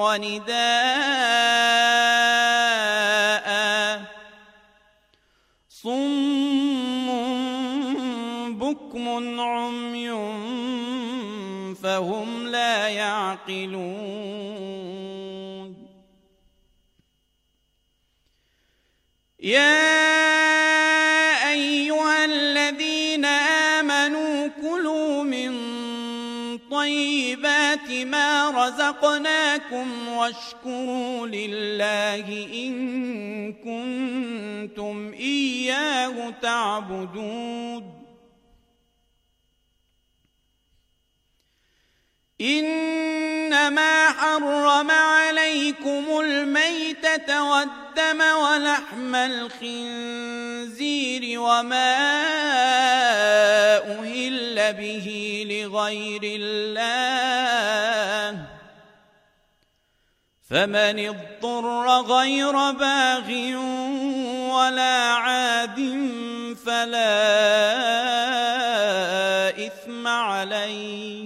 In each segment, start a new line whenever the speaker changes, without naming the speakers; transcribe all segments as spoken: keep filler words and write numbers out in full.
ونداء صم بكم عمي فهم لا يعقلون يا أيها الذين آمنوا كلوا من طيبات ما رزقناكم واشكروا لله إن كنتم إياه تعبدون إنما حرم عليكم الميتة والدم ولحم الخنزير وما أهل به لغير الله فمن اضطر غير باغ ولا عاد فلا إثم عليه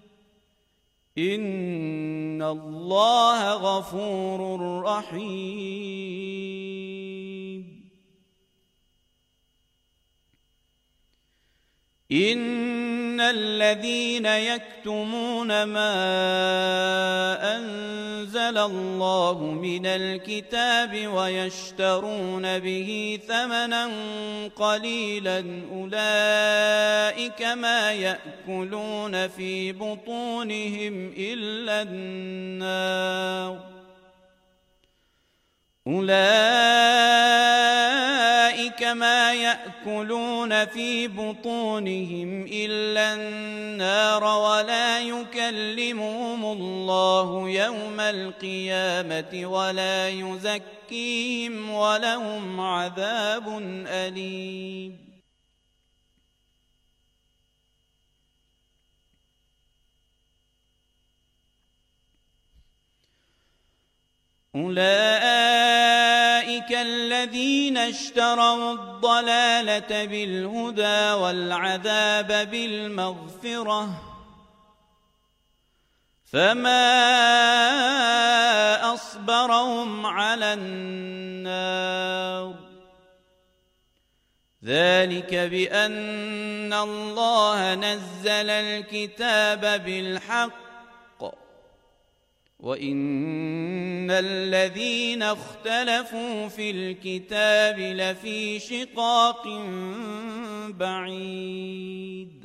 إن الله غفور رحيم إن الذين يكتمون ما أنزل الله من الكتاب ويشترون به ثمنا قليلا أولئك ما يأكلون في بطونهم إلا النار أولئك ما يأكلون في بطونهم إلا النار ولا يكلمهم الله يوم القيامة ولا يزكيهم ولهم عذاب أليم أولئك الذين اشتروا الضلالة بالهدى والعذاب بالمغفرة فما أصبرهم على النار ذلك بأن الله نزل الكتاب بالحق وإن الذين اختلفوا في الكتاب لفي شقاق بعيد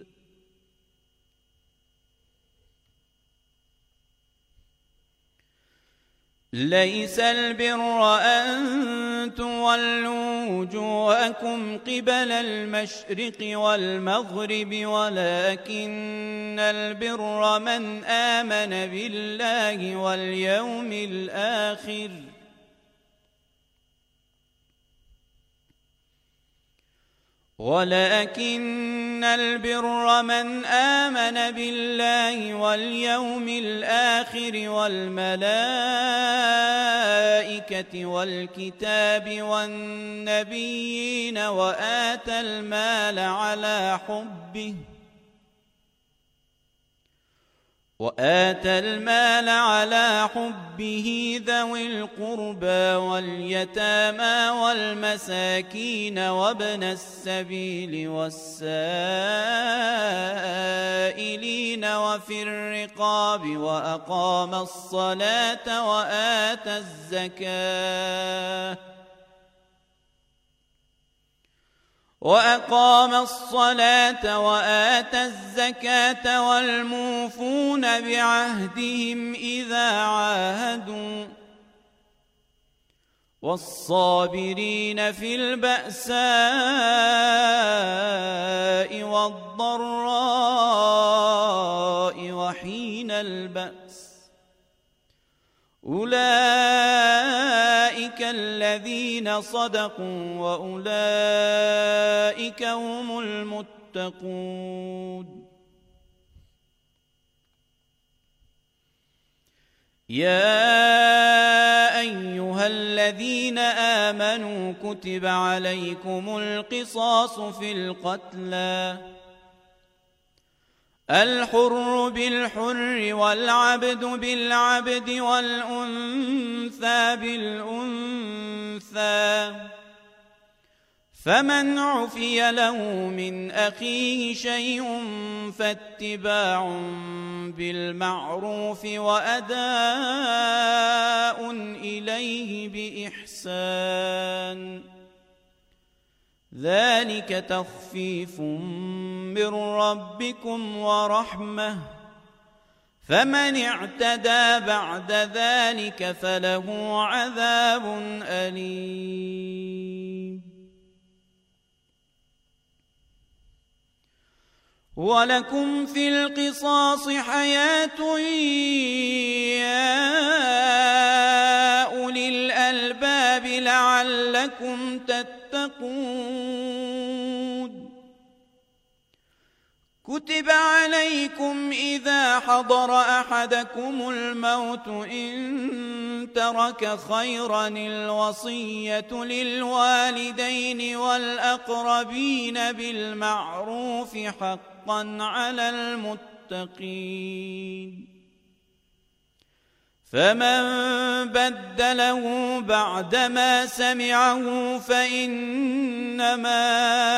ليس البر أن تولوا وجوهكم قبل المشرق والمغرب ولكن البر من آمن بالله واليوم الآخر ولكن البر من آمن بالله واليوم الآخر والملائكة والكتاب والنبيين وآتى المال على حبه وآتى المال على حبه ذوي القربى واليتامى والمساكين وابن السبيل والسائلين وفي الرقاب وأقام الصلاة وآتى الزكاة وأقام الصلاة وآتى الزكاة والموفون بعهدهم إذا عاهدوا والصابرين في البأساء والضراء وحين البأس أولئك الذين صدقوا وأولئك هم المتقون يا أيها الذين آمنوا كتب عليكم القصاص في القتلى الحر بالحر والعبد بالعبد والأنثى بالأنثى، فمن عفي له من أخيه شيء فاتباع بالمعروف وأداء إليه بإحسان، ذلك تخفيف من ربكم ورحمة، فمن اعتدى بعد ذلك فله عذاب أليم. ولكم في القصاص حياة يا أولي الألباب لعلكم تتقون. كتب عليكم إذا حضر أحدكم الموت إن ترك خيرا الوصية للوالدين والأقربين بالمعروف حقا على المتقين، فمن بدله بعدما سمعه فإنما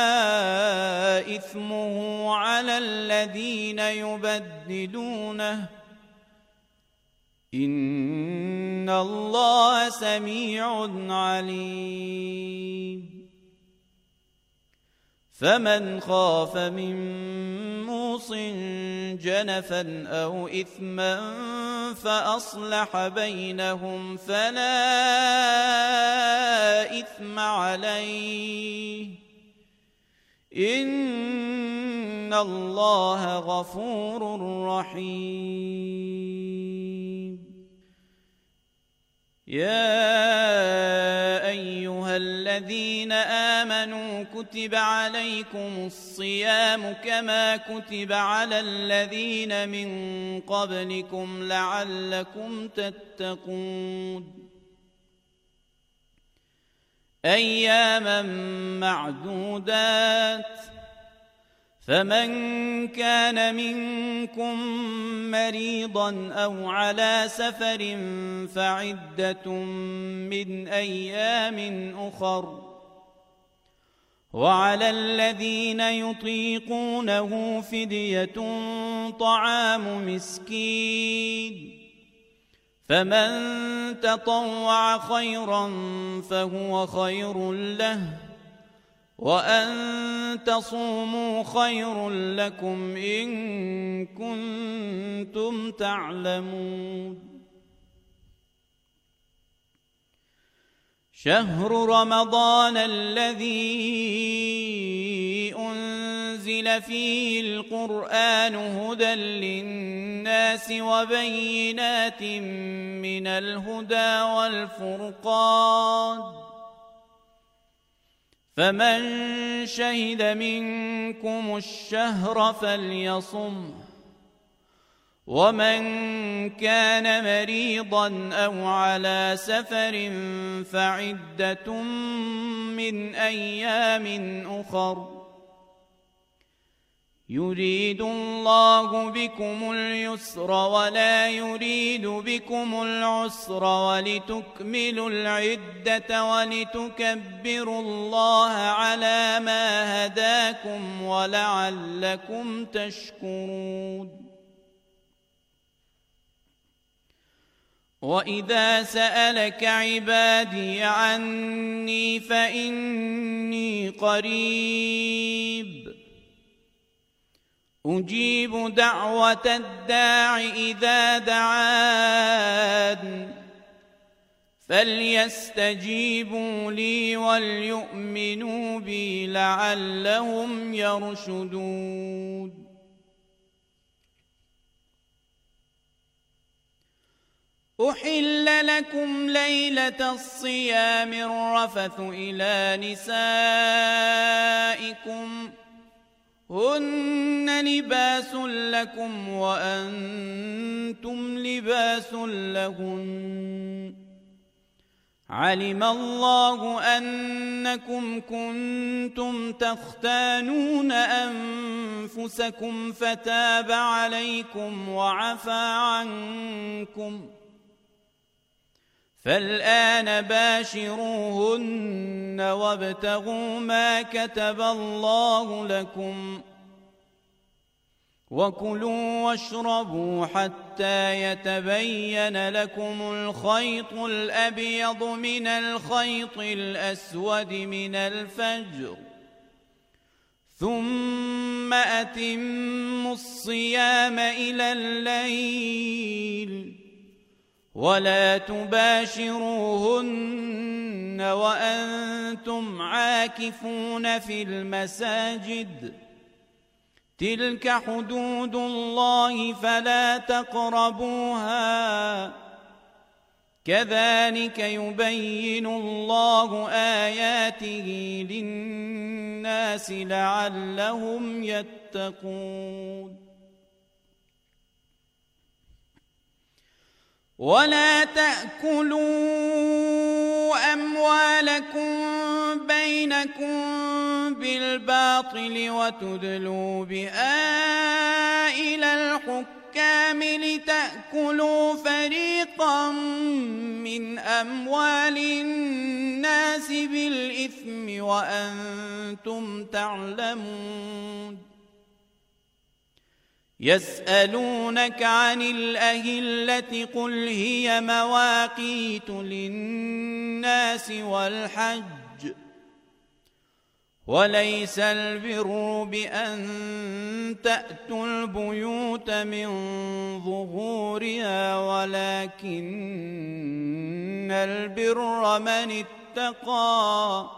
إثمه على الذين يبدلونه، إن الله سميع عليم. فمن خاف من موص جنفا أو إثما فأصلح بينهم فلا إثم عليه، إن الله غفور رحيم. يا أيها الذين آمنوا كتب عليكم الصيام كما كتب على الذين من قبلكم لعلكم تتقون، أياما معدودات، فمن كان منكم مريضا أو على سفر فعدة من أيام أخر، وعلى الذين يطيقونه فدية طعام مسكين، فمن تطوع خيرا فهو خير له، وأن تصوموا خير لكم إن كنتم تعلمون. شهر رمضان الذي أنزل فيه القرآن هدى للناس وبينات من الهدى والفرقان، فمن شهد منكم الشهر فليصمه، ومن كان مريضا أو على سفر فعدة من أيام أخر، يريد الله بكم اليسر ولا يريد بكم العسر ولتكملوا العدة ولتكبروا الله على ما هداكم ولعلكم تشكرون. وإذا سألك عبادي عني فإني قريب أجيب دعوة الداع إذا دعان، فليستجيبوا لي وليؤمنوا بي لعلهم يرشدون. أحل لكم ليلة الصيام الرفث إلى نسائكم هن لباس لكم وأنتم لباس لهن، علم الله أنكم كنتم تختانون أنفسكم فتاب عليكم وعفى عنكم، فالآن باشروهن وابتغوا ما كتب الله لكم، وكلوا واشربوا حتى يتبين لكم الخيط الأبيض من الخيط الأسود من الفجر، ثم أتموا الصيام إلى الليل، ولا تباشروهن وأنتم عاكفون في المساجد، تلك حدود الله فلا تقربوها، كذلك يبين الله آياته للناس لعلهم يتقون. ولا تأكلوا أموالكم بينكم بالباطل وتدلوا بها إلى الحكام لتأكلوا فريقا من أموال الناس بالإثم وأنتم تعلمون. يسألونك عن الأهلة قل هي مواقيت للناس والحج، وليس البر بأن تأتوا البيوت من ظهورها ولكن البر من اتقى،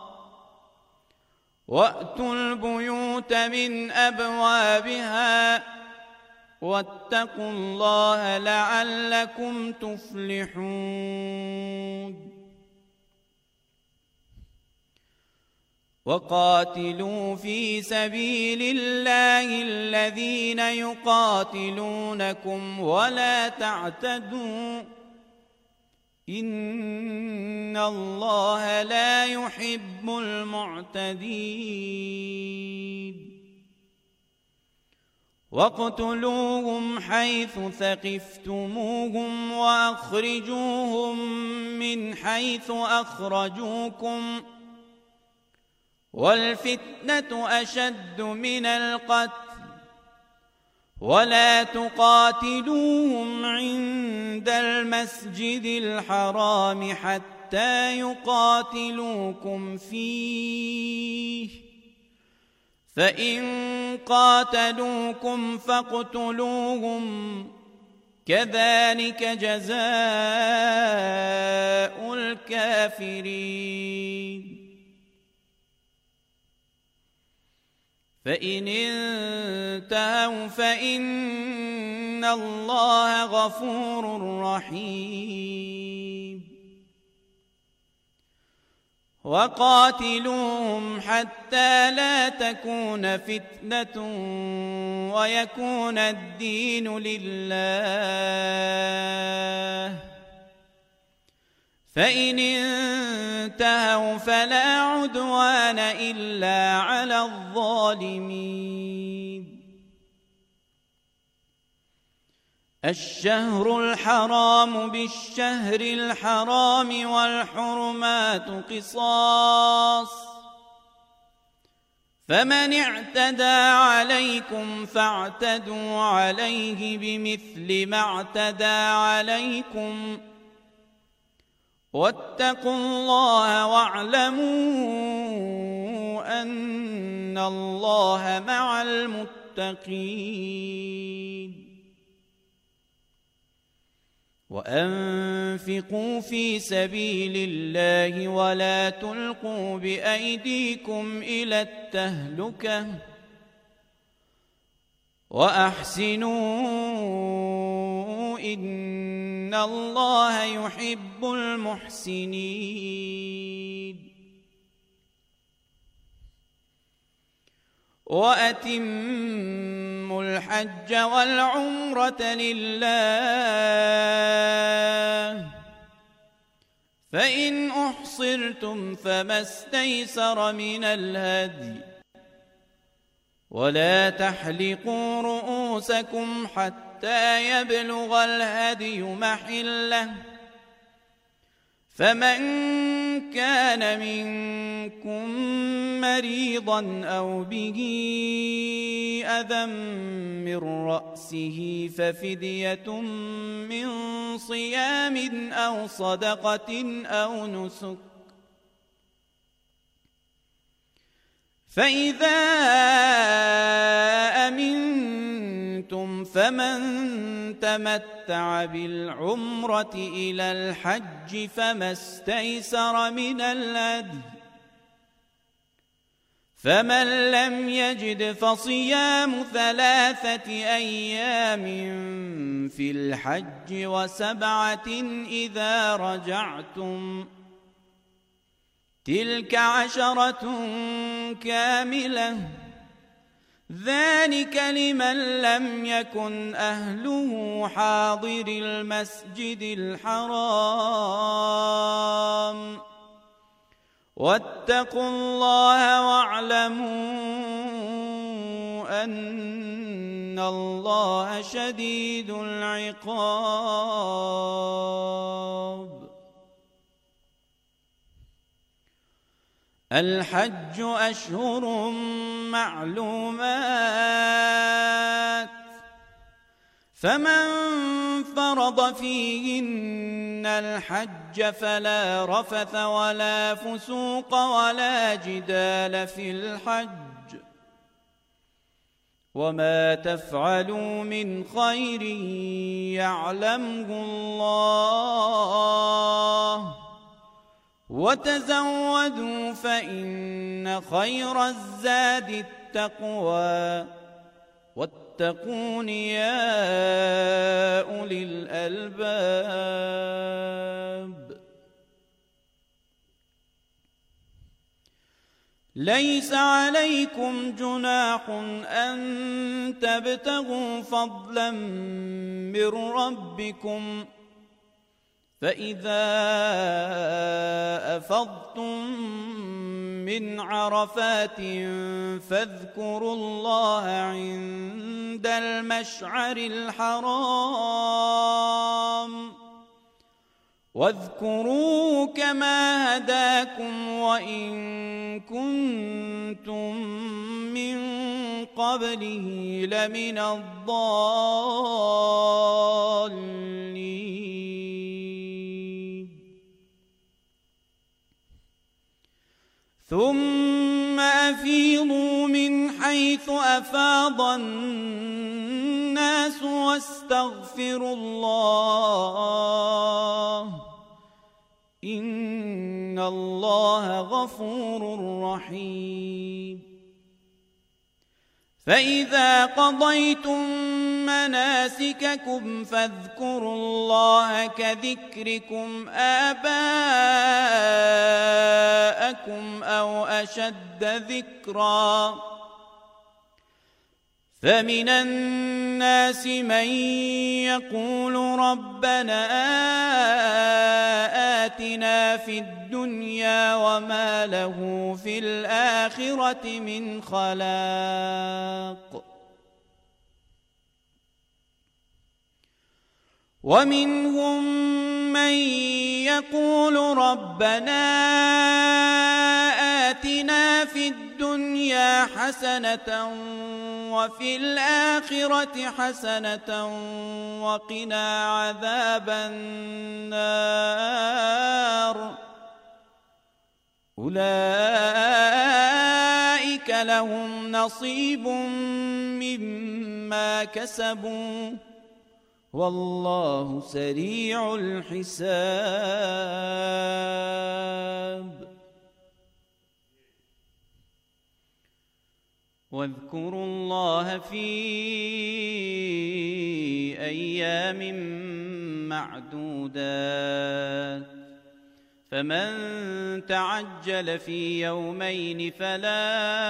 وأتوا البيوت من أبوابها واتقوا الله لعلكم تفلحون. وقاتلوا في سبيل الله الذين يقاتلونكم ولا تعتدوا، إن الله لا يحب المعتدين. واقتلوهم حيث ثقفتموهم وأخرجوهم من حيث أخرجوكم، والفتنة أشد من القتل، ولا تقاتلوهم عند المسجد الحرام حتى يقاتلوكم فيه، فإن قاتلوكم فاقتلوهم، كذلك جزاء الكافرين. فإن انتهوا فإن الله غفور رحيم. وقاتلوهم حتى لا تكون فتنة ويكون الدين لله، فإن انتهوا فلا عدوان إلا على الظالمين. الشهر الحرام بالشهر الحرام والحرمات قصاص، فمن اعتدى عليكم فاعتدوا عليه بمثل ما اعتدى عليكم، واتقوا الله واعلموا أن الله مع المتقين. وأنفقوا في سبيل الله ولا تلقوا بأيديكم إلى التهلكة، وأحسنوا إن الله يحب المحسنين. وأتموا الحج والعمرة لله، فإن أحصرتم فما استيسر من الهدي ولا تحلقوا رؤوسكم حتى يبلغ الهدي محله فمن كان منكم مريضا أو به أذى من رأسه ففدية من صيام أو صدقة أو نسك فإذا أمنتم فمن تمتع بالعمرة إلى الحج فما استيسر من الهدي فمن لم يجد فصيام ثلاثة أيام في الحج وسبعة إذا رجعتم تلك عشرة كاملة ذلك لمن لم يكن أهله حاضر المسجد الحرام واتقوا الله واعلموا أن الله شديد العقاب الحج أشهر معلومات فمن فرض فيهن الحج فلا رفث ولا فسوق ولا جدال في الحج وما تفعلوا من خير يعلمه الله وتزودوا فإن خير الزاد التقوى واتقون يا أولي الألباب ليس عليكم جناح أن تبتغوا فضلا من ربكم فإذا أفضتم من عرفات فاذكروا الله عند المشعر الحرام واذكروا كما هداكم وإن كنتم من قبله لمن الضالين ثم أفيضوا من حيث أفاض الناس واستغفروا الله إن الله غفور رحيم فإذا قضيتم مناسككم فاذكروا الله كذكركم آباءكم أو أشد ذكرا فمن الناس من يقول ربنا آتنا في الدنيا وما له في الآخرة من خلاق ومنهم من يقول ربنا آتنا في الدنيا حسنة وفي الآخرة حسنة وقنا عذاب النار أولئك لهم نصيب مما كسبوا والله سريع الحساب واذكروا الله في أيام معدودات فمن تعجل في يومين فلا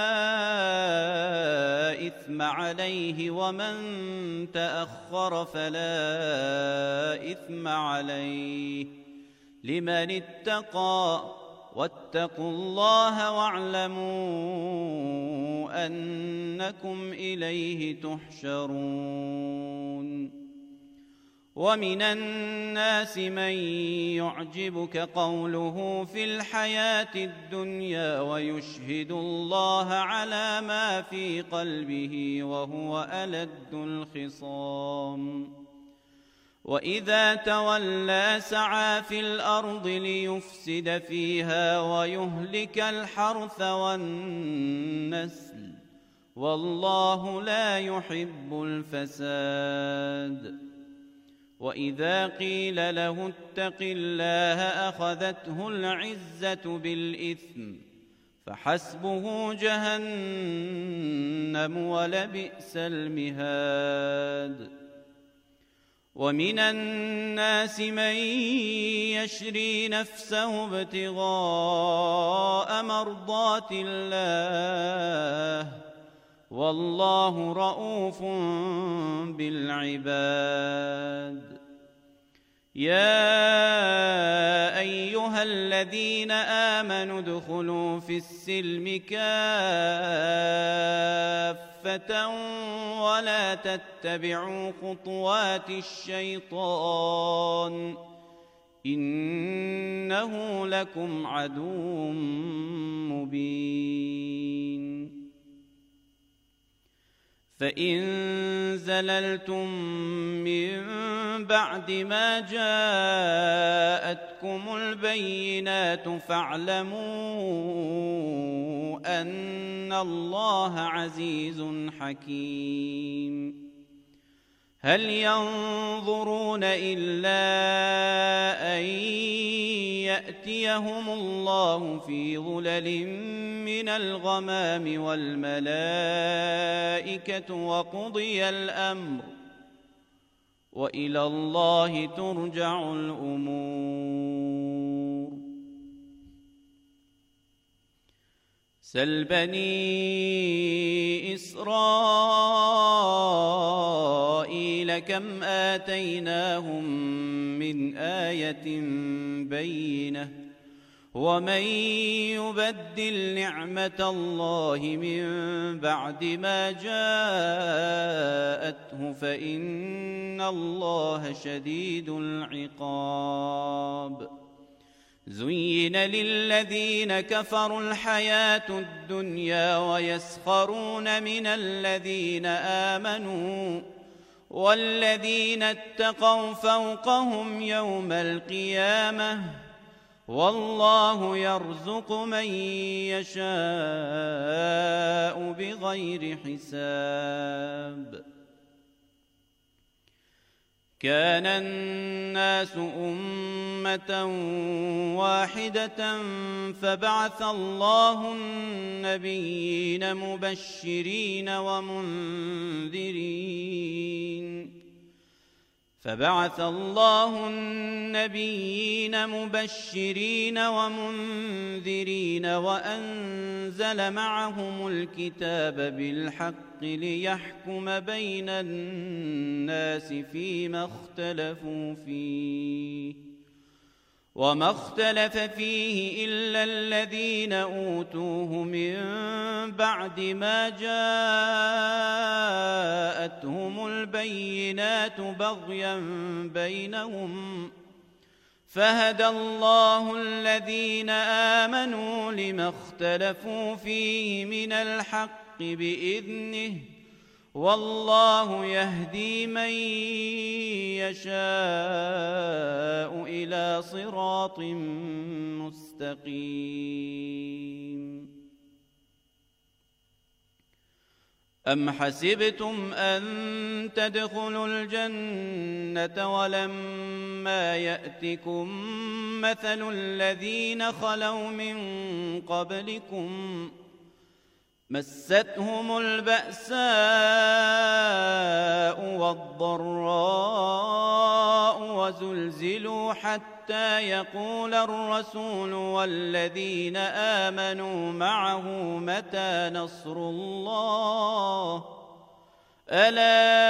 إثم عليه ومن تأخر فلا إثم عليه لمن اتقى واتقوا الله واعلموا أنكم إليه تحشرون. ومن الناس من يعجبك قوله في الحياة الدنيا ويشهد الله على ما في قلبه وهو ألد الخصام. وإذا تولى سعى في الأرض ليفسد فيها ويهلك الحرث والنسل والله لا يحب الفساد. وإذا قيل له اتق الله أخذته العزة بالإثم فحسبه جهنم ولبئس المهاد. ومن الناس من يشري نفسه ابتغاء مرضات الله والله رءوف بالعباد. يا أيها الذين آمنوا ادخلوا في السلم كافة ولا تتبعوا خطوات الشيطان إنه لكم عدو مبين. فإن زللتم من بعد ما جاءتكم البينات فاعلموا أن الله عزيز حكيم. هل ينظرون إلا أن يأتيهم الله في ظلل من الغمام والملائكة وقضي الأمر وإلى الله ترجع الأمور. سل بني إسرائيل كم آتيناهم من آية بينة ومن يبدل نعمة الله من بعد ما جاءته فإن الله شديد العقاب. زين للذين كفروا الحياة الدنيا ويسخرون من الذين آمنوا والذين اتقوا فوقهم يوم القيامة والله يرزق من يشاء بغير حساب. كان الناس أمة واحدة فبعث الله النبيين مبشرين ومنذرين فبعث الله النبيين مبشرين ومنذرين وأنزل معهم الكتاب بالحق ليحكم بين الناس فيما اختلفوا فيه وما اختلف فيه إلا الذين أوتوه من بعد ما جاءتهم البينات بغيا بينهم فهدى الله الذين آمنوا لما اختلفوا فيه من الحق بإذنه والله يهدي من يشاء إلى صراط مستقيم. أم حسبتم أن تدخلوا الجنة ولما يأتكم مثل الذين خلوا من قبلكم مستهم البأساء والضراء وزلزلوا حتى يقول الرسول والذين آمنوا معه متى نصر الله ألا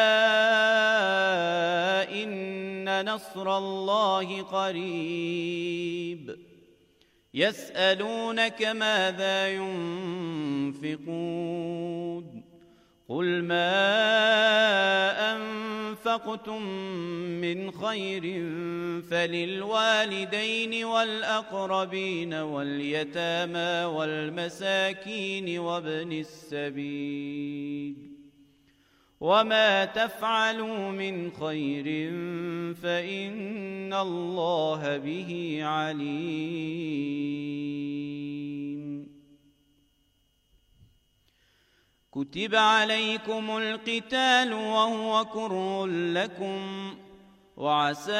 إن نصر الله قريب يسألونك ماذا ينفقون قل ما أنفقتم من خير فللوالدين والأقربين واليتامى والمساكين وابن السبيل وما تفعلوا من خير فإن الله به عليم. كتب عليكم القتال وهو كره لكم وعسى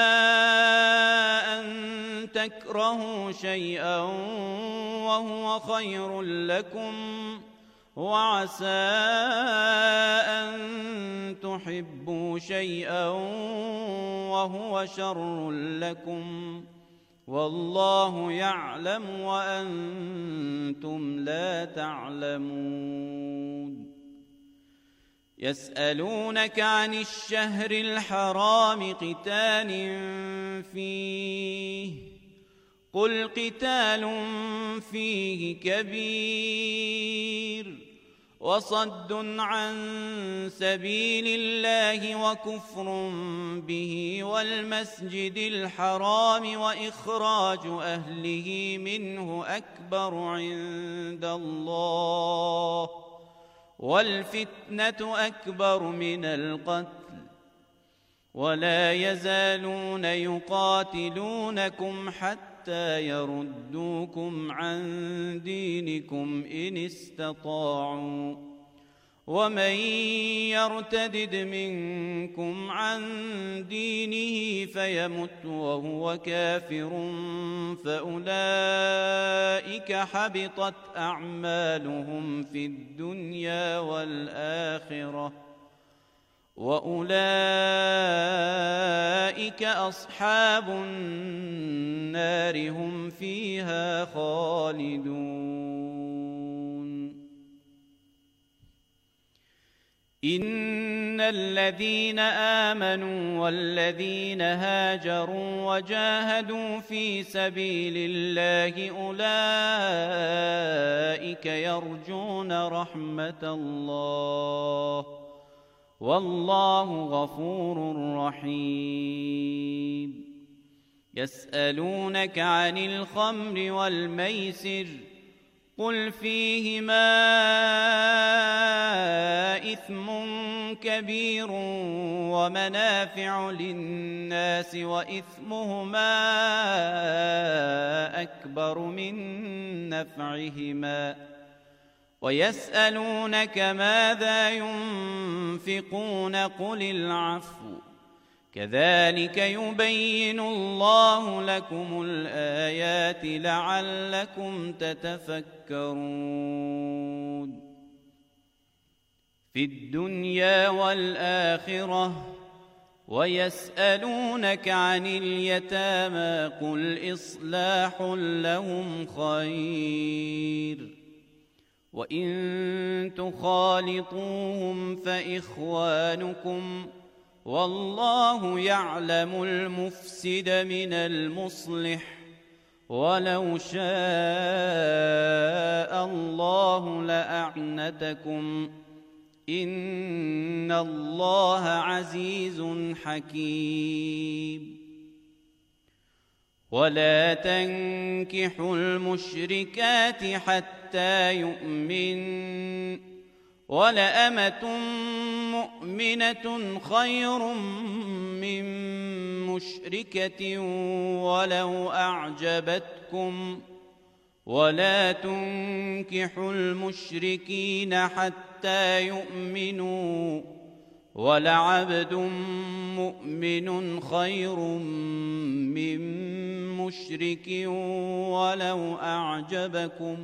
أن تكرهوا شيئا وهو خير لكم وعسى أن تحبوا شيئا وهو شر لكم والله يعلم وأنتم لا تعلمون. يسألونك عن الشهر الحرام قتال فيه قل قتال فيه كبير وصد عن سبيل الله وكفر به والمسجد الحرام وإخراج أهله منه أكبر عند الله والفتنة أكبر من القتل ولا يزالون يقاتلونكم حتى يردوكم عن دينكم إن استطاعوا ومن يرتدد منكم عن دينه فيمت وهو كافر فأولئك حبطت أعمالهم في الدنيا والآخرة وأولئك أصحاب النار هم فيها خالدون. إن الذين آمنوا والذين هاجروا وجاهدوا في سبيل الله أولئك يرجون رحمة الله والله غفور رحيم. يسألونك عن الخمر والميسر قل فيهما إثم كبير ومنافع للناس وإثمهما أكبر من نفعهما ويسألونك ماذا ينفقون قل العفو كذلك يبين الله لكم الآيات لعلكم تتفكرون. في الدنيا والآخرة ويسألونك عن اليتامى قل إصلاح لهم خير وإن تخالطوهم فإخوانكم والله يعلم المفسد من المصلح ولو شاء الله لأعنتكم إن الله عزيز حكيم. ولا تنكحوا المشركات حتى يؤمن ولأمة مؤمنة خير من مشركة ولو أعجبتكم ولا تنكحوا المشركين حتى يؤمنوا ولعبد مؤمن خير من مشرك ولو أعجبكم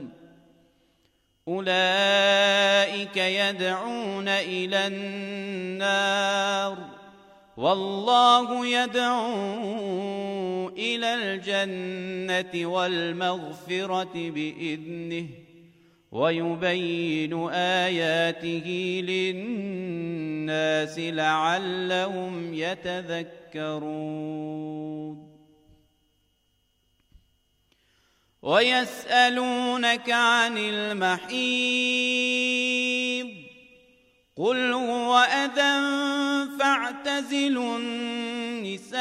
أولئك يدعون إلى النار والله يدعو إلى الجنة والمغفرة بإذنه ويبين آياته للناس الناس لعلهم يتذكرون. ويسألونك عن المحيض قل هو أذى فاعتزلوا النساء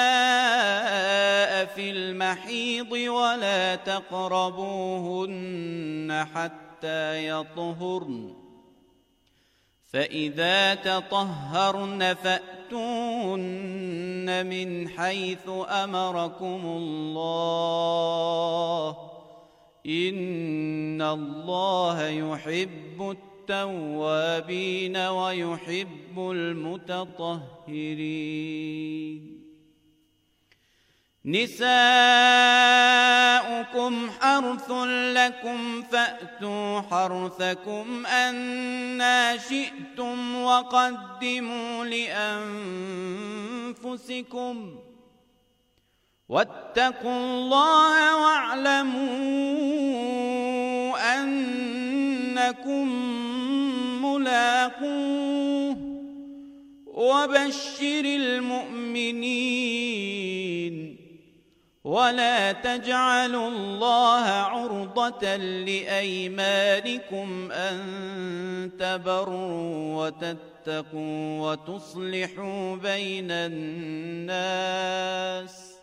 في المحيض ولا تقربوهن حتى يطهرن فإذا تطهرن فأتوهن من حيث أمركم الله إن الله يحب التوابين ويحب المتطهرين. نساؤكم حرث لكم فأتوا حرثكم أنى شئتم وقدموا لأنفسكم واتقوا الله واعلموا أنكم ملاقوه وبشر المؤمنين. ولا تجعلوا الله عرضة لأيمانكم أن تبروا وتتقوا وتصلحوا بين الناس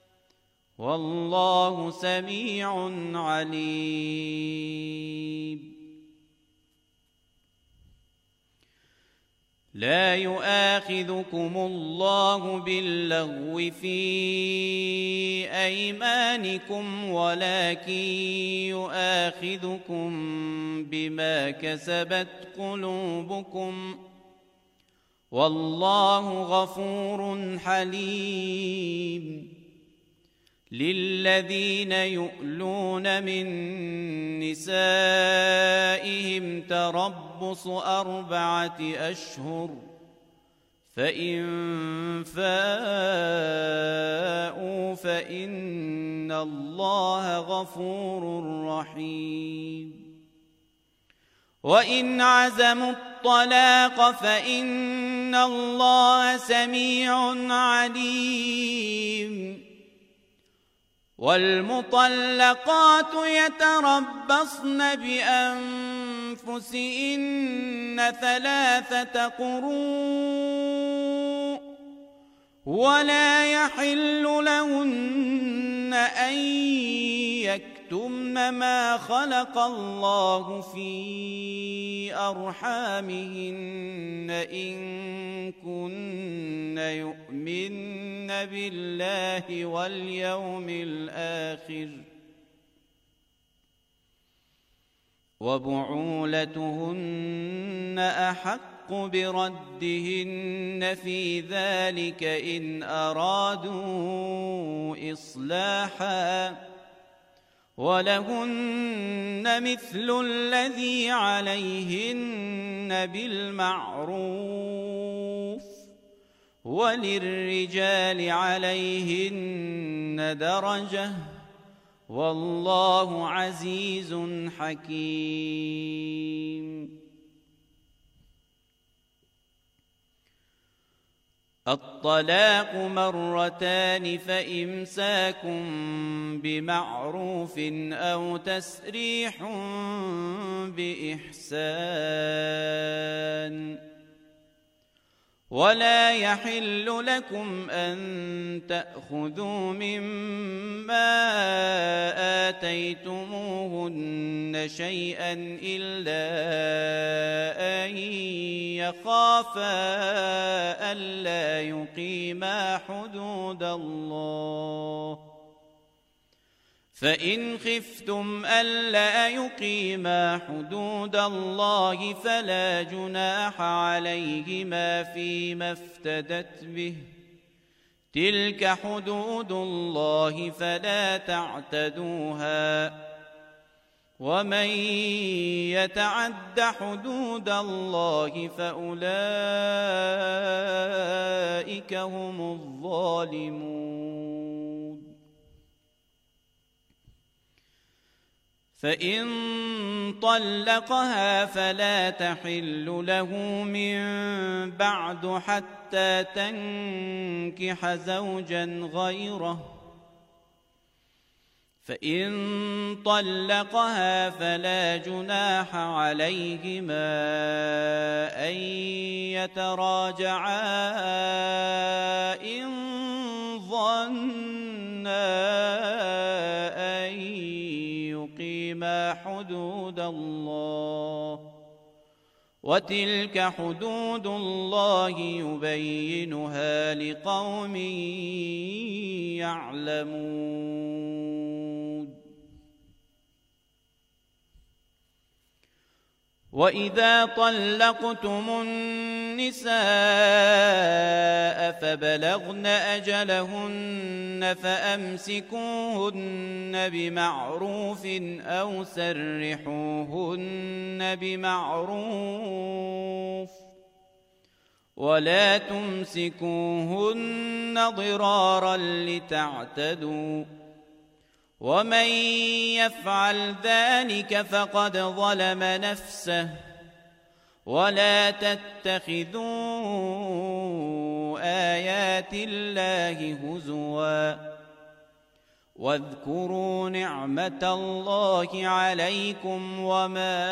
والله سميع عليم. لا يؤاخذكم الله باللغو في أيمانكم ولكن يؤاخذكم بما كسبت قلوبكم والله غفور حليم. للذين يؤلون من نسائهم تربص أربعة أشهر فإن فاءوا فإن الله غفور رحيم. وإن عزموا الطلاق فإن الله سميع عليم. والمطلقات يتربصن بأنفسهن ثلاثة قروء ولا يحل لهن أن يكتمن ما خلق الله في أرحامهن إن كن يؤمن بالله واليوم الآخر وبعولتهن أحق بردهن في ذلك إن أرادوا إصلاحا ولهن مثل الذي عليهن بالمعروف وللرجال عليهن درجة والله عزيز حكيم. الطلاق مرتان فإمساك بمعروف أو تسريح بإحسان. ولا يحل لكم أن تأخذوا مما آتيتموهن شيئا إلا أن يخافا ألا يقيما حدود الله فإن خفتم ألا يقيما حدود الله فلا جناح عليهما فيما افتدت به تلك حدود الله فلا تعتدوها ومن يتعد حدود الله فأولئك هم الظالمون. فإن طلقها فلا تحل له من بعد حتى تنكح زوجا غيره فإن طلقها فلا جناح عليهما أن يتراجعا إن ظنا أن يقيما حدود الله وتلك حدود الله يبينها لقوم يعلمون. وإذا طلقتم النساء فبلغن أجلهن فأمسكوهن بمعروف أو سرحوهن بمعروف ولا تمسكوهن ضرارا لتعتدوا ومن يفعل ذلك فقد ظلم نفسه ولا تتخذوا آيات الله هزوا واذكروا نعمة الله عليكم وما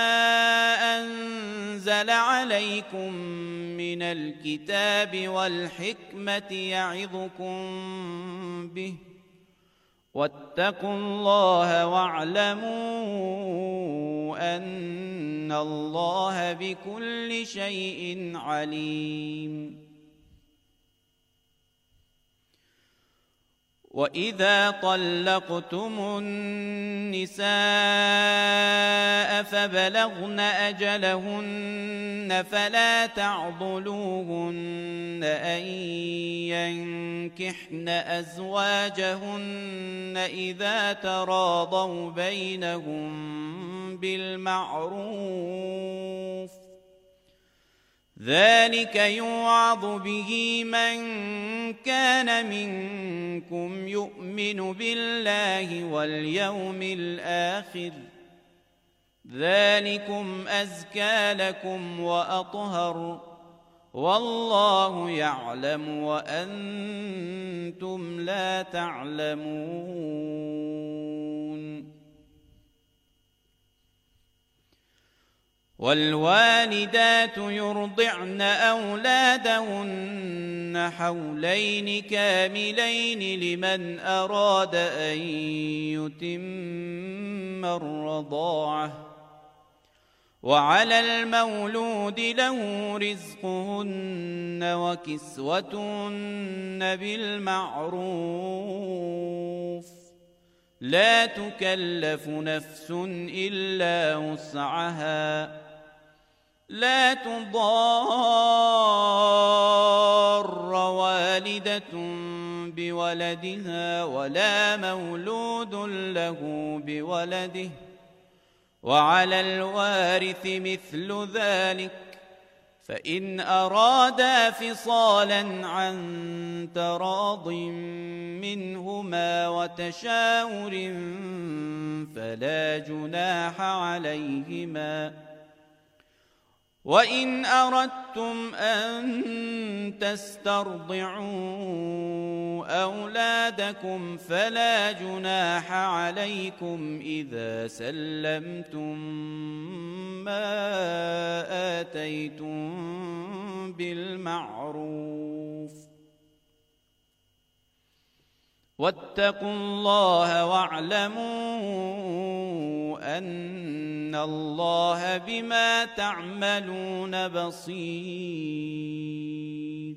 أنزل عليكم من الكتاب والحكمة يعظكم به واتقوا الله واعلموا أن الله بكل شيء عليم. وإذا طلقتم النساء فبلغن أجلهن فلا تعضلوهن أن ينكحن أزواجهن إذا تراضوا بينهم بالمعروف ذلك يوعظ به من كان منكم يؤمن بالله واليوم الآخر ذلكم أزكى لكم وأطهر والله يعلم وأنتم لا تعلمون. والوالدات يرضعن أولادهن حولين كاملين لمن أراد أن يتم الرضاعة وعلى المولود له رزقهن وكسوتهن بالمعروف لا تكلف نفس إلا وسعها لا تضار والدة بولدها ولا مولود له بولده وعلى الوارث مثل ذلك فإن أرادا فصالا عن تراض منهما وتشاور فلا جناح عليهما. وإن أردتم أن تسترضعوا أولادكم فلا جناح عليكم إذا سلمتم ما آتيتم بالمعروف واتقوا الله واعلموا أن الله بما تعملون بصير.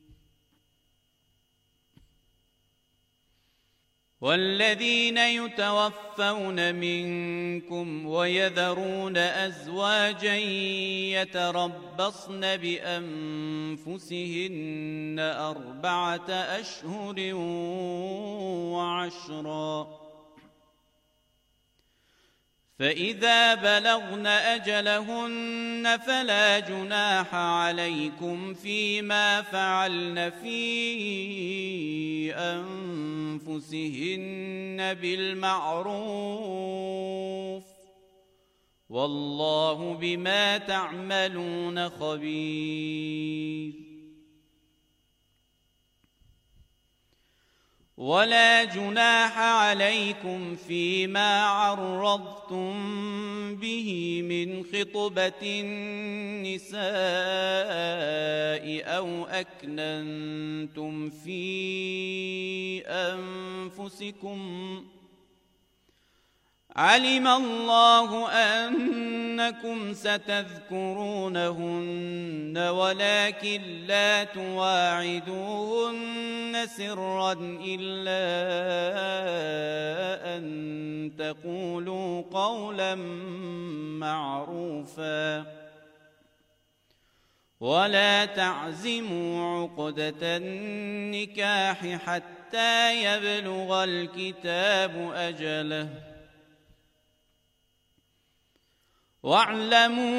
والذين يتوفون منكم ويذرون أزواجا يتربصن بأنفسهن أربعة أشهر وعشرا فإذا بلغن أجلهن فلا جناح عليكم فيما فعلن في أنفسهن بالمعروف والله بما تعملون خبير. ولا جناح عليكم فيما عرضتم به من خطبة النساء أو أكننتم في أنفسكم علم الله أنكم ستذكرونهن ولكن لا تواعدوهن سرا إلا أن تقولوا قولا معروفا ولا تعزموا عقدة النكاح حتى يبلغ الكتاب أجله واعلموا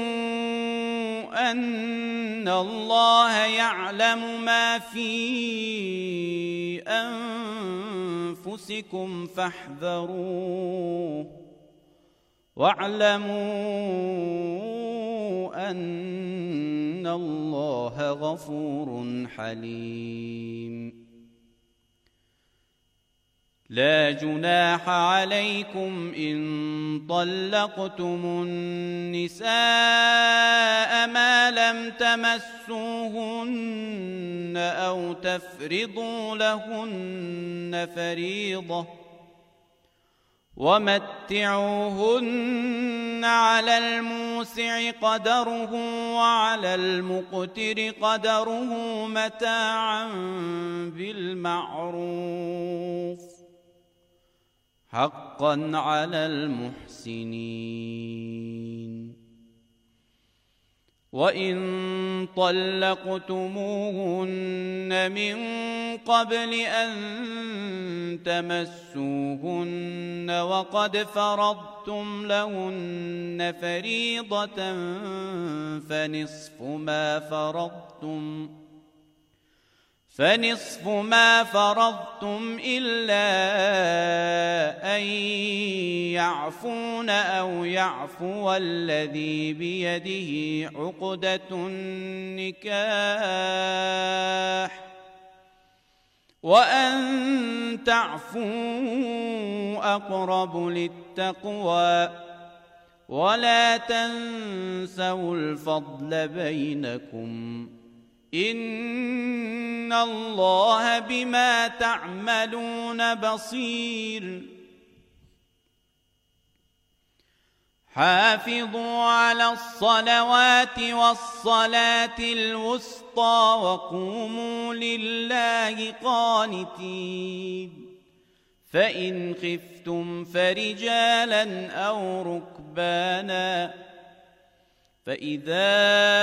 أن الله يعلم ما في أنفسكم فاحذروه واعلموا أن الله غفور حليم. لا جناح عليكم إن طلقتم النساء ما لم تمسوهن أو تفرضوا لهن فريضة ومتعوهن على الموسع قدره وعلى المقتر قدره متاعا بالمعروف حقا على المحسنين. وإن طلقتموهن من قبل أن تمسوهن وقد فرضتم لهن فريضة فنصف ما فرضتم فنصف ما فرضتم إلا أن يعفون أو يعفو الذي بيده عقدة النكاح وأن تعفوا أقرب للتقوى ولا تنسوا الفضل بينكم إن الله بما تعملون بصير. حافظوا على الصلوات والصلاة الوسطى وقوموا لله قانتين. فإن خفتم فرجالا أو ركبانا فإذا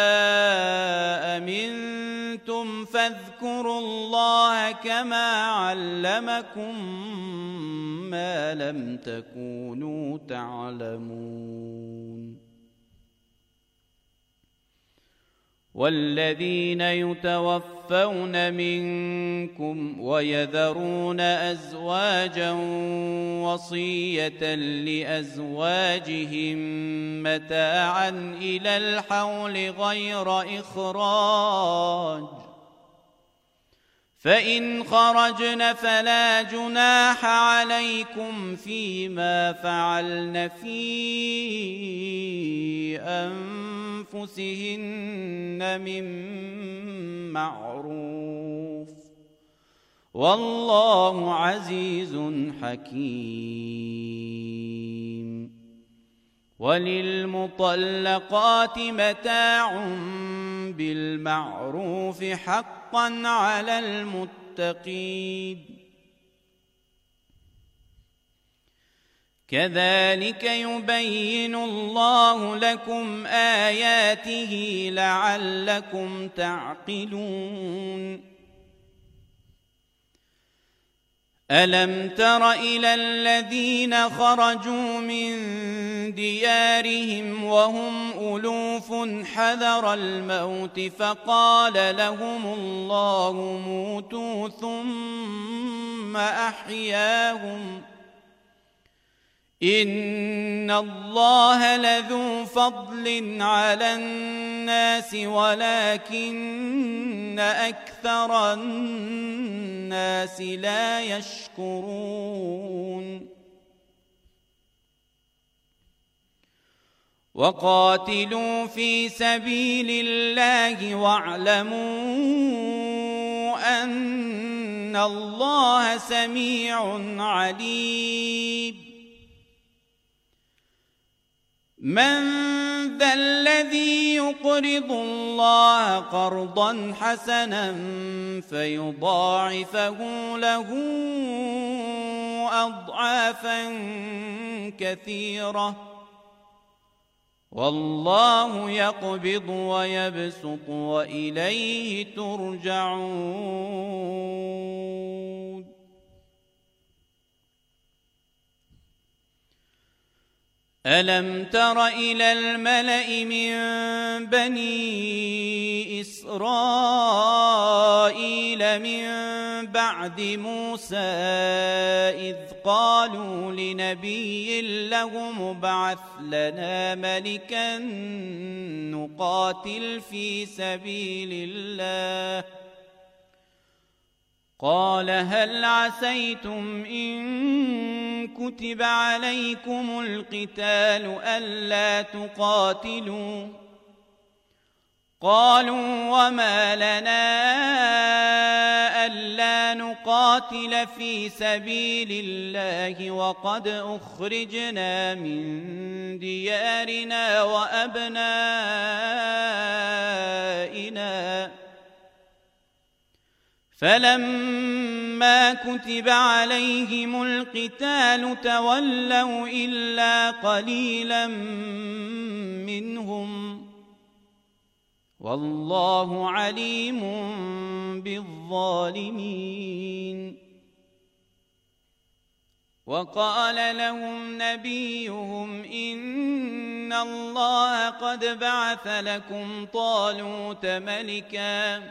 أمنتم فاذكروا الله كما علمكم ما لم تكونوا تعلمون. والذين يتوفون منكم ويذرون أزواجا وصية لأزواجهم متاعا إلى الحول غير إخراج فإن خرجن فلا جناح عليكم فيما فعلن في أنفسهن من معروف والله عزيز حكيم. وللمطلقات متاع بالمعروف حقا على المتقين. كذلك يبين الله لكم آياته لعلكم تعقلون. ألم تر إلى الذين خرجوا من ديارهم وهم ألوف حذر الموت فقال لهم الله موتوا ثم أحياهم إن الله لذو فضل على الناس ولكن أكثر الناس لا يشكرون وقاتلوا في سبيل الله واعلموا أن الله سميع عليم من ذا الذي يقرض الله قرضا حسنا فيضاعفه له أضعافا كثيرة والله يقبض ويبسط وإليه ترجعون ألم تر إلى الملأ من بني إسرائيل من بعد موسى إذ قالوا لنبي لهم ابعث لنا ملكا نقاتل في سبيل الله قال هل عسيتم إن كتب عليكم القتال ألا تقاتلوا قالوا وما لنا ألا نقاتل في سبيل الله وقد أخرجنا من ديارنا وأبنائنا فلما كتب عليهم القتال تولوا إلا قليلا منهم والله عليم بالظالمين وقال لهم نبيهم إن الله قد بعث لكم طالوت ملكا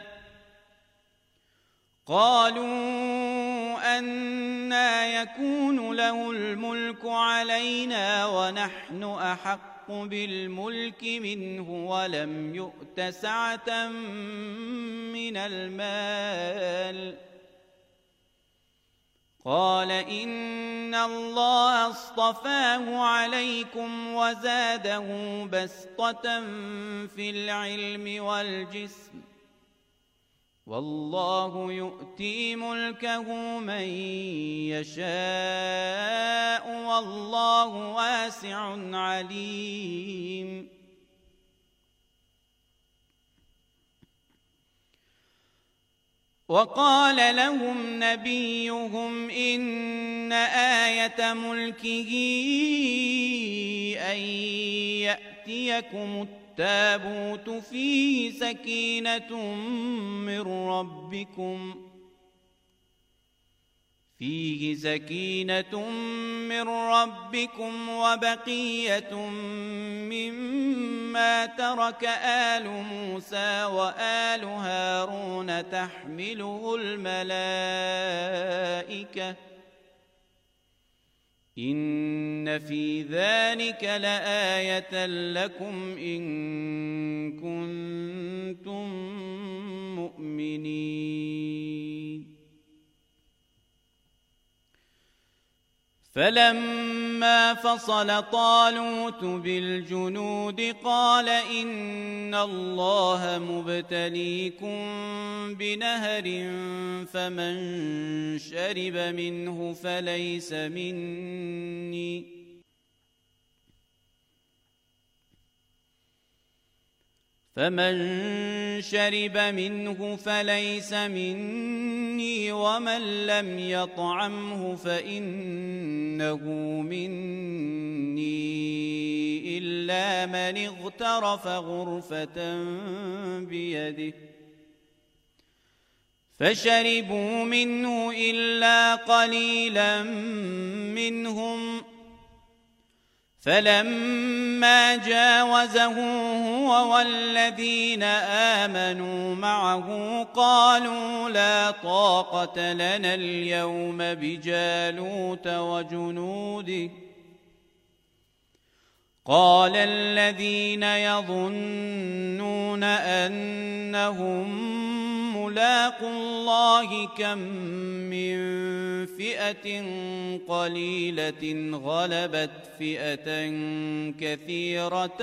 قالوا أنى يكون له الملك علينا ونحن أحق بالملك منه ولم يؤت سعة من المال قال إن الله اصطفاه عليكم وزاده بسطة في العلم والجسم والله يؤتي ملكه من يشاء والله واسع عليم وقال لهم نبيهم إن آية ملكه أن يأتيكم التابوت فيه سكينة من ربكم فيه سكينة من ربكم وبقية مما ترك آل موسى وآل هارون تحمله الملائكة إن في ذلك لآية لكم إن كنتم مؤمنين فلما فصل طالوت بالجنود قال إن الله مبتليكم بنهر فمن شرب منه فليس مني فمن شرب منه فليس مني ومن لم يطعمه فإنه مني إلا من اغترف غرفة بيده فشربوا منه إلا قليلا منهم فلما جاوزه هو والذين آمنوا معه قالوا لا طاقة لنا اليوم بجالوت وجنوده قال الذين يظنون أنهم ملاقو الله كم من فئة قليلة غلبت فئة كثيرة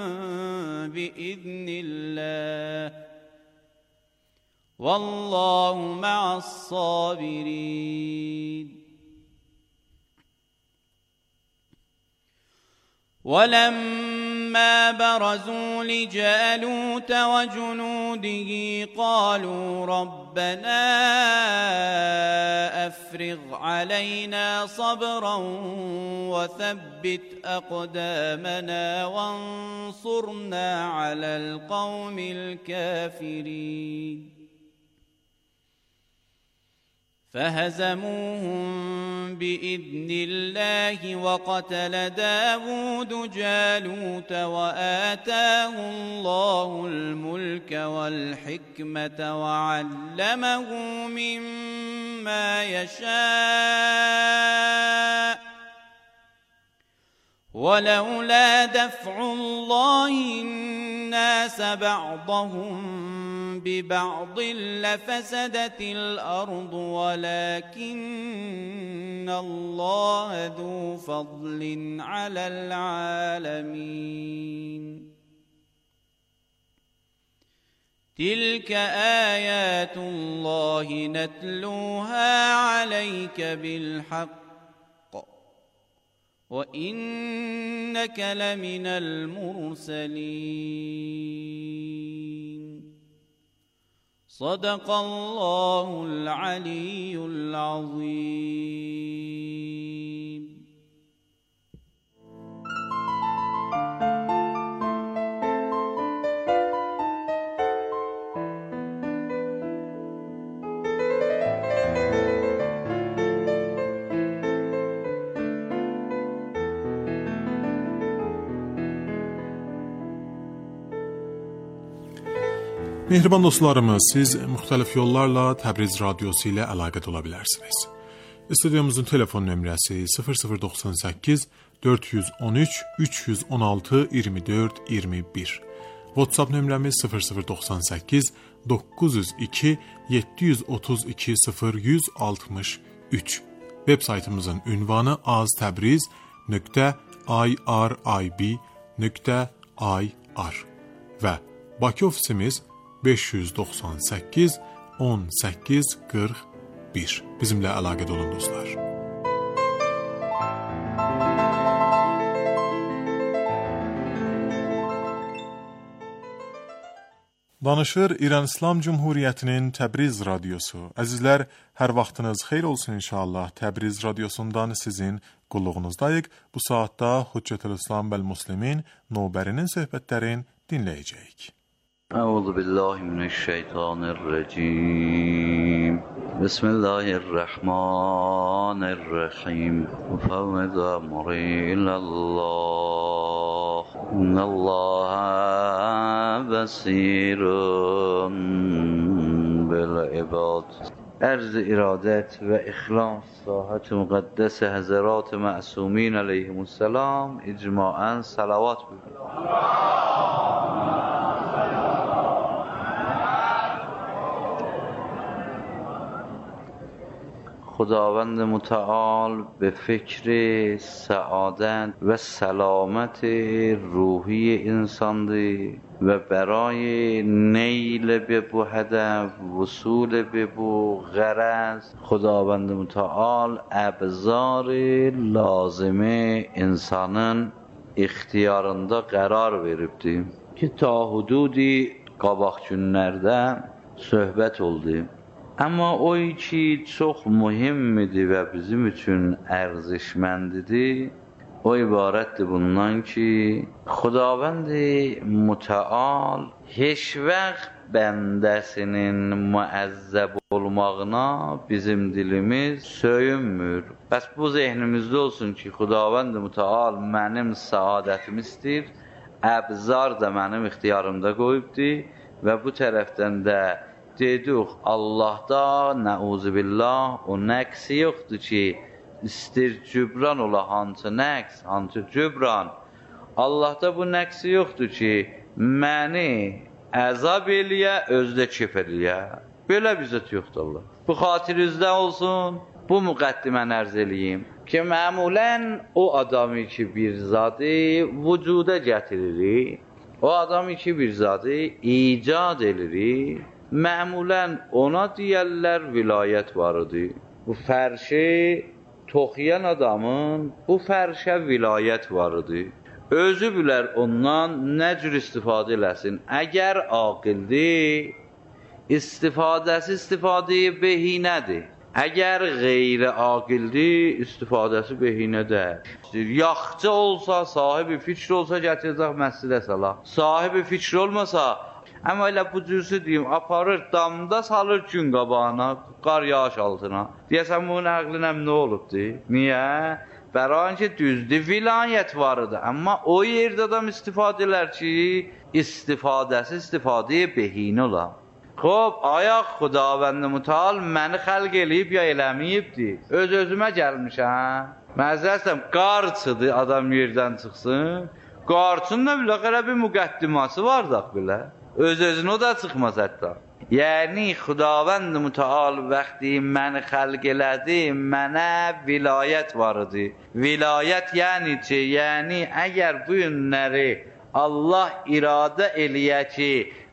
بإذن الله والله مع الصابرين. ولما برزوا لجالوت وجنوده قالوا ربنا أفرغ علينا صبرا وثبت أقدامنا وانصرنا على القوم الكافرين. فهزموهم بإذن الله وقتل داود جالوت وآتاه الله الملك والحكمة وعلمه مما يشاء ولولا دفع الله الناس بعضهم ببعض لفسدت الأرض ولكن الله ذو فضل على العالمين. تلك آيات الله نتلوها عليك بالحق وإنك لمن المرسلين. صدق الله العلي العظيم.
Mehriban dostlarımız, siz müxtəlif yollarla Təbriz radiosu ilə əlaqədə ola bilərsiniz. Studiyamızın telefon nömrəsi sıfır sıfır doxsan səkkiz dörd yüz on üç üç yüz on altı iyirmi dörd iyirmi bir. WhatsApp nömrəmiz sıfır sıfır doxsan səkkiz doqquz yüz iki yeddi yüz otuz iki sıfır yüz altmış üç. Web saytımızın ünvanı aztabriz nöqtə irib nöqtə ir və Bakı ofisimiz beş yüz doxsan səkkiz on səkkiz qırx bir. Bizimlə əlaqədə olun dostlar. Danışır İran İslam Cumhuriyyətinin Təbriz radiosu. Əzizlər, hər vaxtınız xeyir olsun inşallah. Təbriz radiosundan sizin qulluğunuzdayıq. Bu saatda Hüccətül İslam vəl Müslimin növbərinin söhbətlərin dinləyəcəyik.
Euzu billahi mineşşeytanirracim. Bismillahirrahmanirrahim. Fevvid amri ilallah. İnnallaha basirun bil ibad. Erz iradet ve ihlas sahat-ı muqaddes Hazrat-ı Ma'sumin aleyhimusselam icmaen salavat buyurun. خداوند متعال به فکر سعادت و سلامت روحی انسانی و برای نیل به بو هدف وصول به بو غرض خداوند متعال ابزار لازمه insanın ixtiyarında qərar veribdi ki ta hududi qabaq günlərdə söhbət oldu. Amma o ki çox mühimdir və bizim üçün ərzişməndidir. O ibarətdir bundan ki Xudavənd Mütəal heç vaxt bəndəsinin müəzzəb olmağına bizim dilimiz söyünmür. Bəs bu zehnimizdə olsun ki, Xudavənd Mütəal mənim səadətimi istəyir, əbzar da mənim ixtiyarımda qoyubdur və bu tərəfdən də dedik, Allahda nəuzubillah o nəqsi yoxdur ki, istir cübran ola hansı nəqs, hansı cübran. Allahda bu nəqsi yoxdur ki, məni əzab eləyə, özdə kef eləyə. Belə bir zət yoxdur Allah. Bu xatirinizdə olsun, bu müqəddiməni ərz eləyim ki, məmulən o adamı ki, bir zadı vücuda gətiririk, o adamı ki, bir zadı icad edirik, məmulən ona deyərlər vilayət varıdır. Bu fərşi toxuyan adamın bu fərşə vilayət varıdır. Özü bilər ondan nə cür istifadə eləsin. Əgər aqildir, istifadəsi istifadəyi behinədir. Əgər qeyri aqildir, istifadəsi behinədir. Yaxçı olsa, sahibi fikr olsa, gətirəcək məscidə sala. Sahibi fikr olmasa, amma elə bu cürsü deyim, aparır, damda salır gün qabağına, qar yağış altına. Deyəsən, bunun əqlinəm nə olubdur? Niyə? Bəran ki, düzdür, vilayət varıdır. Amma o yerdə adam istifadə elər ki, istifadəsi istifadəyə behinə ola. Xob, ayaq Xudavənd Mütəal məni xəlq eləyib ya eləməyibdir. Öz-özümə gəlmişəm. Məzərsəm, qarçıdır adam yerdən çıxsın. Qarçının da bilə, qərə bir müqəddiması var da bilə. Öz-özünə o da çıxmaz hətta. Yəni, Xudavənd Mütəal vəxti məni xəlq elədi, mənə vilayət varıdır. Vilayət yəni ki, yəni əgər bu günləri Allah iradə eləyə ki,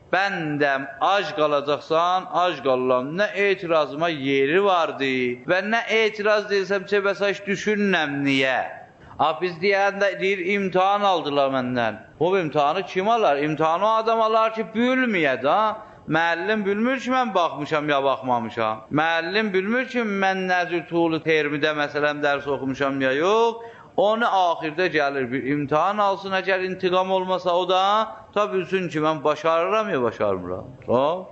bəndəm ac qalacaqsan, ac qalıram, nə etirazıma yeri vardı və nə etiraz deyilsəm ki, bəs heç düşünürəm niyə? Biz deyəndə deyir, imtihan aldılar məndən. Bu imtihanı kim alar? İmtihanı o adam alar ki, bülməyə da. Müəllim bilmir ki, mən baxmışam ya baxmamışam. Müəllim bilmir ki, mən nəzir tuğlu termidə məsələn dərs oxumuşam ya yox. Onu axirdə gəlir bir imtihan alsın, əgər intiqam olmasa o da, ta bilsin ki, mən başarıram ya başarmıram. O?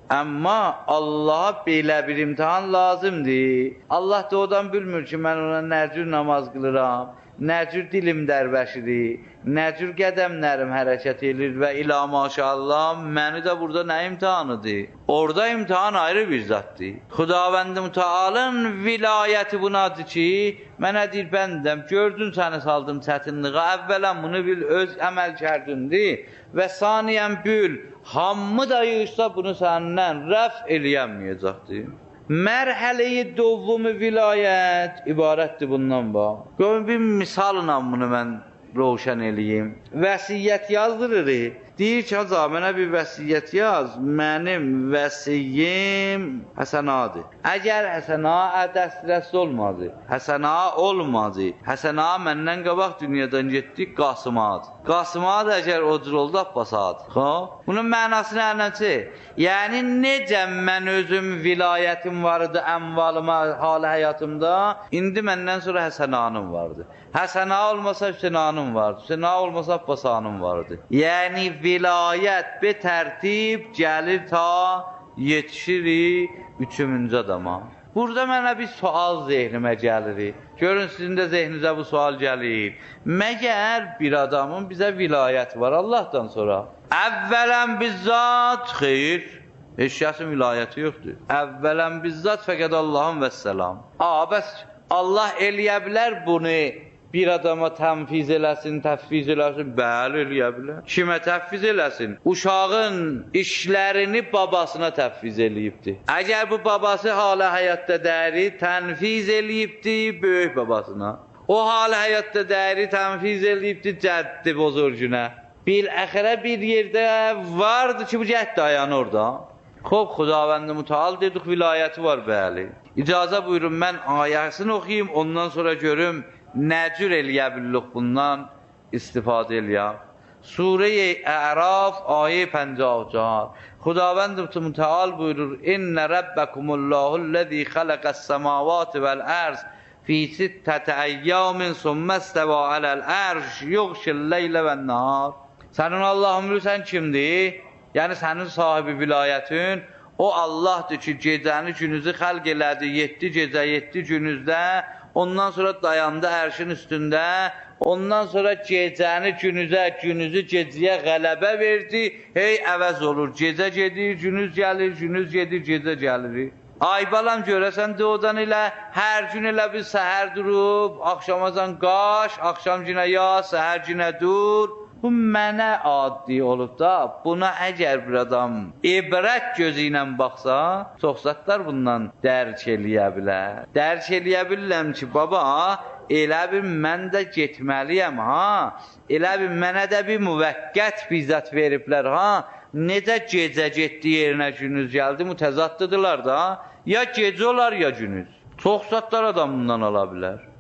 Amma Allaha belə bir imtihan lazımdır. Allah da odan bilmir ki, mən ona nəcür namaz qılıram, nəcür dilim dərbəşidir, nəcür qədəmlərim hərəkət edir və ilə maşallah, məni də burada nə imtihanıdır? Orada imtihan ayrı bir zatdır. Xudavənd Mütəalın vilayəti bunadır ki, mənə deyir, bəndəm, gördün səni saldım çətinliğə, əvvələn bunu bil, öz əməl kərdindir və saniyən bil, hammı da yığışsa bunu səndən rəf eləyəməyəcəkdir. Mərhələ-i dovvumu vilayət ibarətdir bundan bax. Görün, bir misalına bunu mən roşən eləyim. Vəsiyyət yazdırırıq. Deyir ki, haca, mənə bir vəsiyyət yaz. Mənim vəsiyyim Həsənadır. Əgər Həsəna ədəstrəs olmadı, Həsəna olmadı, Həsəna məndən qabaq dünyadan getdik Qasımadır. Qasımadır əgər o cür oldu, Abbasadır. Bunun mənası nədir? Yəni, necə mən özüm vilayətim vardı əmvalıma, hali həyatımda, indi məndən sonra Həsənanım vardı. Həsəna olmasa Hüseyinanım vardı, Hüseyina olmasa Abbasanım vardı. Yəni, vilayət bir tərtib gəlir ta yetişirik üçüncü adama. Burada mənə bir sual zehnimə gəlir. Görün, sizin də zehninizə bu sual gəlir. Məgər bir adamın bizə vilayət var Allahdan sonra? Əvvələn bizzat, xeyr, heç kəsin vilayəti yoxdur. Əvvələn bizzat fəqət Allahın vəssalam. A, bəs Allah eləyə bilər bunu bir adama tənfiz eləsin, təfviz eləsin, bəli eləyə bilər. Kimə təfviz eləsin? Uşağın işlərini babasına təfviz eləyibdir. Əgər bu babası halə həyatda dəri, tənfiz eləyibdir böyük babasına. O halə həyatda dəri, tənfiz eləyibdir cəddi bozurcuna. Bil əxirə bir yerdə vardı ki, bu cəhd dayan orada. Xob, Xudavənd Mütəal dedik, vilayəti var, bəli. İcazə buyurun, mən ayəsini oxuyayım, ondan sonra görüm, nə cür eləyə bildik bundan istifadə eləyək. Surə-i Əraf, ayə pəncah çar. Xudavənd Mütəal buyurur, İnnə rəbbəkumullahu-ləzi xələqəs-səmavati vəl-ərz fi sittəti əyyəmin summəstəvə aləl-ərş yuğşil-leylə vəl-nəhar. Sənin Allah'ın bilirsən kimdir? Yəni sənin sahibi vilayətin o Allahdır ki, gecəni günüzü xəlq elədi, yeddi gecə, yeddi günüzdə, ondan sonra dayandı ərşin üstündə, ondan sonra gecəni günüzə, günüzü gecəyə qələbə verdi, hey əvəz olur, gecə gedir, günüz gəlir, günüz gedir, gecə gəlir. Ay balam görəsən doğudan elə, hər gün elə bir səhər durub, axşamazan qaş, axşam günə yaz, səhər günə dur. Bu mənə adi olub da, buna əgər bir adam ibrət gözü ilə baxsa, çoxsatlar bundan dərk eləyə bilər. Dərk eləyə bilirəm ki, baba, elə bir mən də getməliyəm, ha? Elə bir mənə də bir müvəqqət bizzət veriblər, ha? Necə gecə getdi yerinə günüz gəldi, mütəzaddıdırlar da. Ya gecə olar, ya günüz. Çoxsatlar adam bundan ala bilər.